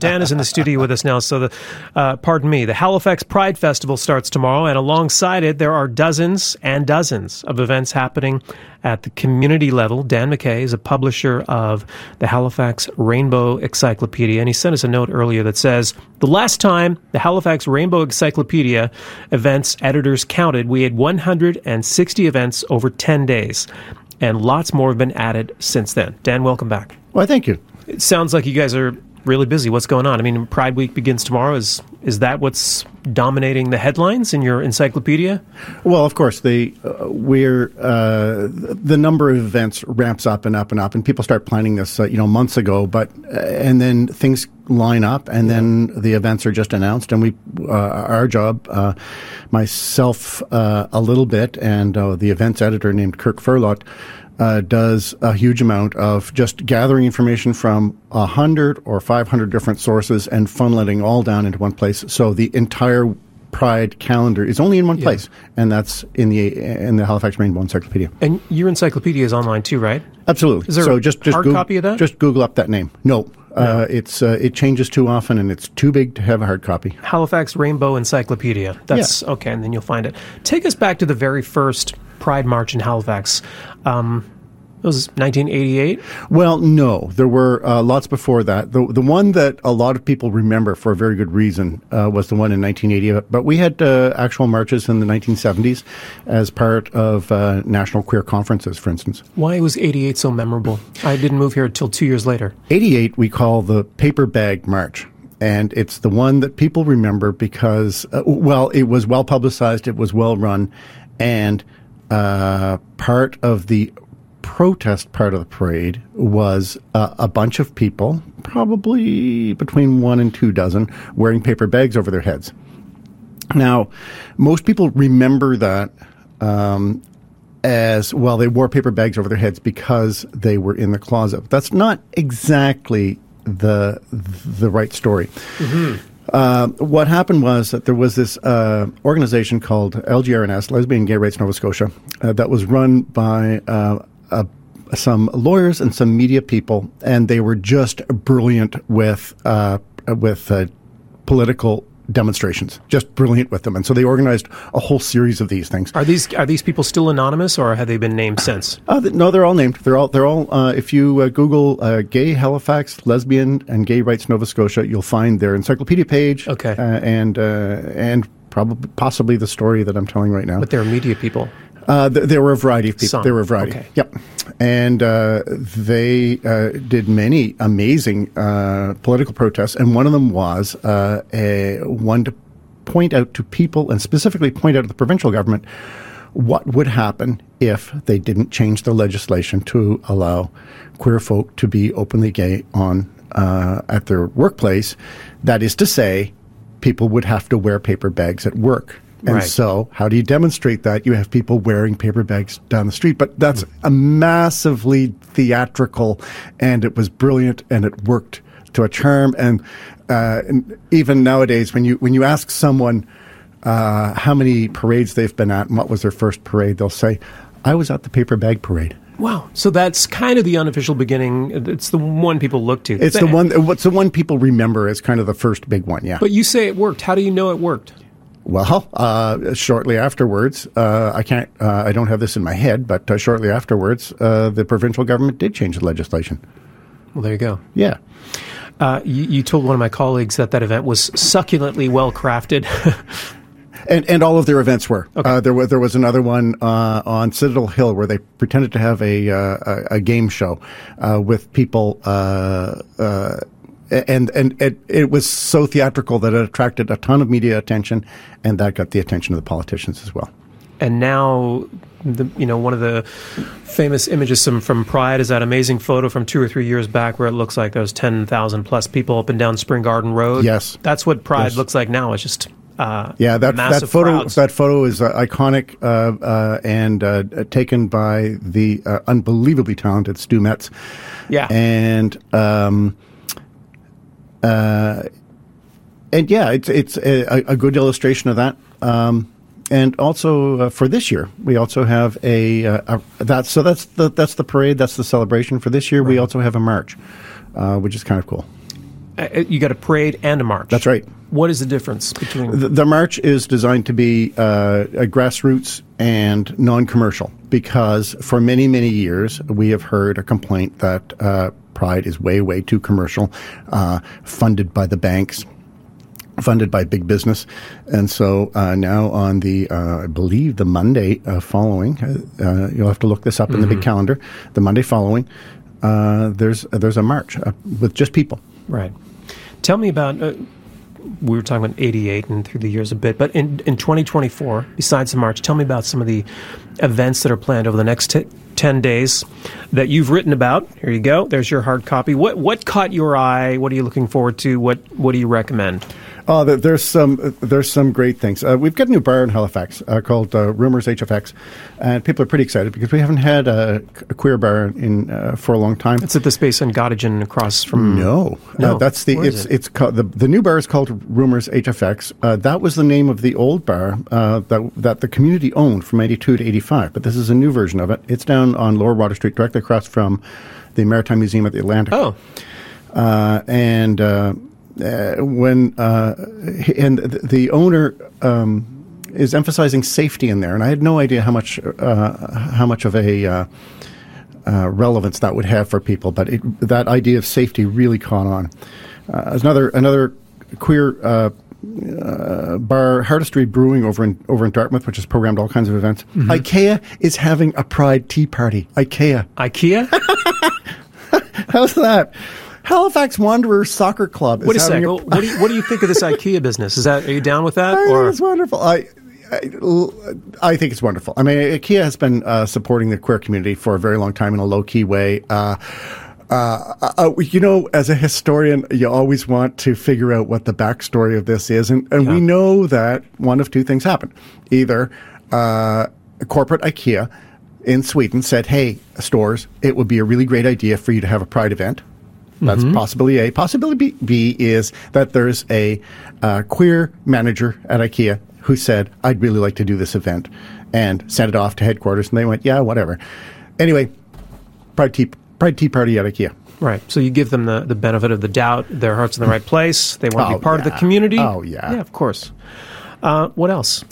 Dan is in the studio with us now. So, the Halifax Pride Festival starts tomorrow, and alongside it, there are dozens and dozens of events happening at the community level. Dan McKay is a publisher of the Halifax Rainbow Encyclopedia, and he sent us a note earlier that says, the last time the Halifax Rainbow Encyclopedia events editors counted, we had 160 events over 10 days, and lots more have been added since then. Dan, welcome back. Well, thank you. It sounds like you guys are really busy. What's going on? I mean, Pride Week begins tomorrow. Is that what's dominating the headlines in your encyclopedia? Well, of course, the number of events ramps up and up and up, and people start planning this, months ago. But and then things line up, and then the events are just announced, and our job, myself, a little bit, and the events editor named Kirk Furlot. Does a huge amount of just gathering information from 100 or 500 different sources and funneling all down into one place. So the entire Pride calendar is only in one place, and that's in the Halifax Rainbow Encyclopedia. And your encyclopedia is online too, right? Absolutely. Is there a hard copy of that? Just Google up that name. No. It changes too often, and it's too big to have a hard copy. Halifax Rainbow Encyclopedia. That's okay, and then you'll find it. Take us back to the very first Pride March in Halifax. It was 1988? Well, no. There were lots before that. The one that a lot of people remember for a very good reason was the one in 1980. But we had actual marches in the 1970s as part of national queer conferences, for instance. Why was 88 so memorable? I didn't move here until 2 years later. 88 we call the Paper Bag March. And it's the one that people remember because, it was well publicized, it was well run, and part of the protest part of the parade was a bunch of people, probably between 1 and 2 dozen, wearing paper bags over their heads. Now, most people remember that as, well, they wore paper bags over their heads because they were in the closet. That's not exactly the right story. Mm-hmm. What happened was that there was this organization called LGRNS, Lesbian Gay Rights Nova Scotia, that was run by some lawyers and some media people, and they were just brilliant with political demonstrations, just brilliant with them. And so they organized a whole series of these things. Are these people still anonymous, or have they been named since? No, they're all named. They're all. If you Google Gay Halifax, Lesbian and Gay Rights Nova Scotia, you'll find their encyclopedia page. Okay. And possibly the story that I'm telling right now. But they're media people. There were a variety of people. Some. There were a variety. Okay. Yep. And they did many amazing political protests, and one of them was one to point out to people, and specifically point out to the provincial government, what would happen if they didn't change the legislation to allow queer folk to be openly gay at their workplace. That is to say, people would have to wear paper bags at work. And right. So how do you demonstrate that? You have people wearing paper bags down the street. But that's a massively theatrical, and it was brilliant, and it worked to a charm. And even nowadays, when you ask someone how many parades they've been at and what was their first parade, they'll say, I was at the paper bag parade. Wow. So that's kind of the unofficial beginning. It's the one people look to. It's the one people remember as kind of the first big one, yeah. But you say it worked. How do you know it worked? Well, shortly afterwards, I don't have this in my head, but shortly afterwards, the provincial government did change the legislation. Well, there you go. Yeah. You told one of my colleagues that event was succulently well crafted. And all of their events were. Okay. There was another one on Citadel Hill where they pretended to have a game show with people. And it was so theatrical that it attracted a ton of media attention, and that got the attention of the politicians as well. And now, one of the famous images from Pride is that amazing photo from 2 or 3 years back where it looks like there's 10,000 plus people up and down Spring Garden Road. Yes. That's what Pride looks like now. It's just that photo is iconic and taken by the unbelievably talented Stu Metz. Yeah. And it's a good illustration of that. And also for this year, we also have that's the parade, that's the celebration. For this year, we also have a march, which is kind of cool. You got a parade and a march. That's right. What is the difference between... The march is designed to be a grassroots and non-commercial, because for many, many years we have heard a complaint that Pride is way, way too commercial, funded by the banks, funded by big business. And so now on the, I believe the Monday following, you'll have to look this up in the big calendar, the Monday following, there's a march with just people. Right. Tell me about... we were talking about 88 and through the years a bit, but in 2024, besides the march, tell me about some of the events that are planned over the next 10 days that you've written about. Here you go. There's your hard copy. What caught your eye? What are you looking forward to? What do you recommend? Oh, there's some great things. We've got a new bar in Halifax called Rumors HFX, and people are pretty excited because we haven't had a queer bar in for a long time. It's at the space in Gottingen across from... No, that's the it's called the new bar is called Rumors HFX. That was the name of the old bar that the community owned from 82 to 85, but this is a new version of it. It's down on Lower Water Street, directly across from the Maritime Museum at the Atlantic. Oh, when the owner is emphasizing safety in there, and I had no idea how much of a relevance that would have for people, but that idea of safety really caught on. There's another queer bar, Hardistry Brewing over in Dartmouth, which has programmed all kinds of events. Mm-hmm. IKEA is having a Pride Tea Party. IKEA. How's that? Halifax Wanderers Soccer Club. Wait a second. What do you think of this IKEA business? Are you down with that? I think it's wonderful. I think it's wonderful. I mean, IKEA has been supporting the queer community for a very long time in a low-key way. As a historian, you always want to figure out what the backstory of this is. And we know that one of two things happened. Either corporate IKEA in Sweden said, hey, stores, it would be a really great idea for you to have a Pride event. That's possibility A. Possibility B is that there's a queer manager at IKEA who said, I'd really like to do this event, and sent it off to headquarters, and they went, yeah, whatever. Anyway, Pride Tea Party at IKEA. Right. So you give them the benefit of the doubt. Their heart's in the right place. They want to be part of the community. Oh, yeah. Yeah, of course. What else?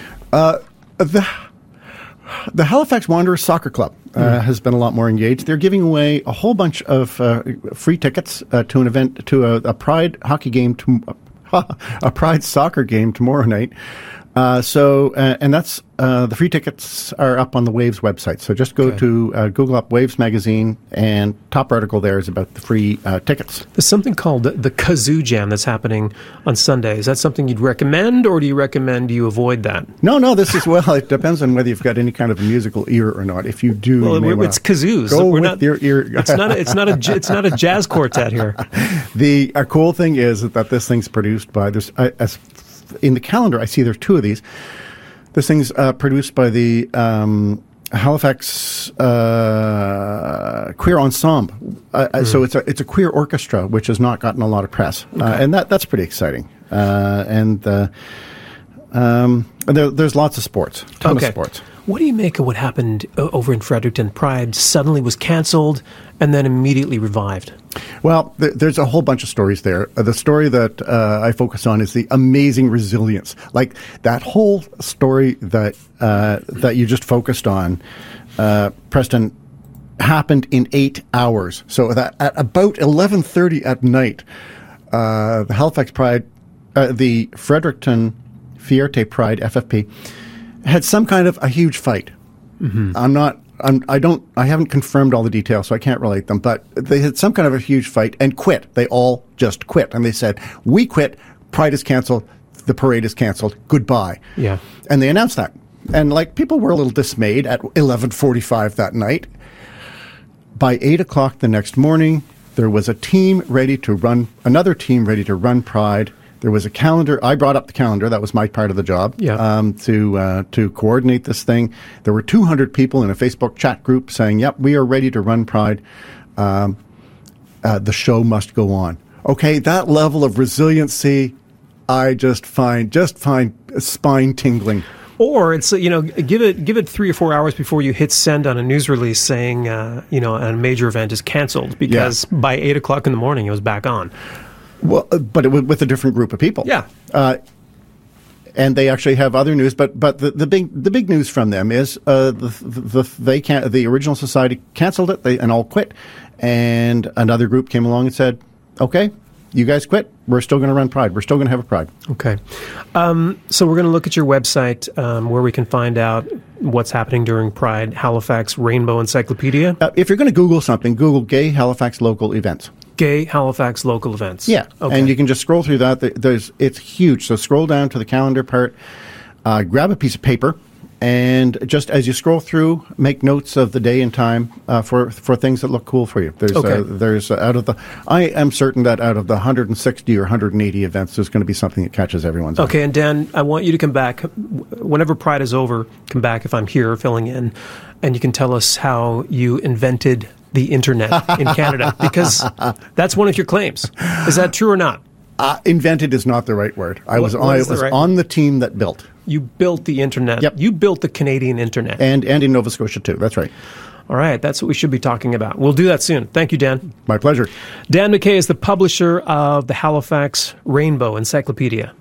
The Halifax Wanderers Soccer Club has been a lot more engaged. They're giving away a whole bunch of free tickets to an event, to a Pride hockey game, a Pride soccer game tomorrow night. And that's the free tickets are up on the Waves website. So just go to Google up Waves magazine, and top article there is about the free tickets. There's something called the Kazoo Jam that's happening on Sunday. Is that something you'd recommend, or do you recommend you avoid that? No, this is, it depends on whether you've got any kind of musical ear or not. If you do, it's kazoos. Your ear. It's not a jazz quartet here. The cool thing is that this thing's produced by in the calendar, I see there's two of these. This thing's produced by the Halifax Queer Ensemble. So it's a queer orchestra, which has not gotten a lot of press. And that's pretty exciting. There's lots of sports, ton of sports. What do you make of what happened over in Fredericton? Pride suddenly was canceled and then immediately revived. Well, there's a whole bunch of stories there. The story that I focus on is the amazing resilience. Like that whole story that you just focused on, Preston, happened in 8 hours. So that at about 11:30 at night, the Halifax Pride, the Fredericton Fierté Pride, FFP, had some kind of a huge fight. Mm-hmm. I haven't confirmed all the details, so I can't relate them, but they had some kind of a huge fight and quit. They all just quit. And they said, we quit, Pride is canceled, the parade is canceled, goodbye. Yeah. And they announced that. And people were a little dismayed at 11:45 that night. By 8 o'clock the next morning, there was another team ready to run Pride. There was a calendar. I brought up the calendar. That was my part of the job. Yeah. To coordinate this thing. There were 200 people in a Facebook chat group saying, "Yep, we are ready to run Pride. The show must go on." Okay, that level of resiliency, I just find spine tingling. Or it's give it 3 or 4 hours before you hit send on a news release saying a major event is canceled because by 8 o'clock in the morning it was back on. Well, but with a different group of people. Yeah. And they actually have other news, but the big news from them is the original society canceled it, and all quit, and another group came along and said, "Okay, you guys quit. We're still going to run Pride. We're still going to have a Pride." Okay, so we're going to look at your website where we can find out what's happening during Pride. Halifax Rainbow Encyclopedia. If you're going to Google something, Google Gay Halifax Local Events. Gay Halifax Local Events. Yeah, okay. And you can just scroll through that. It's huge. So scroll down to the calendar part, grab a piece of paper, and just as you scroll through, make notes of the day and time for things that look cool for you. I am certain that out of the 160 or 180 events, there's going to be something that catches everyone's eye. Okay, and Dan, I want you to come back whenever Pride is over. Come back if I'm here filling in, and you can tell us how you invented the internet in Canada, because that's one of your claims. Is that true or not? Invented is not the right word. I was on the team that built. You built the internet. Yep. You built the Canadian internet. And in Nova Scotia, too. That's right. All right. That's what we should be talking about. We'll do that soon. Thank you, Dan. My pleasure. Dan McKay is the publisher of the Halifax Rainbow Encyclopedia.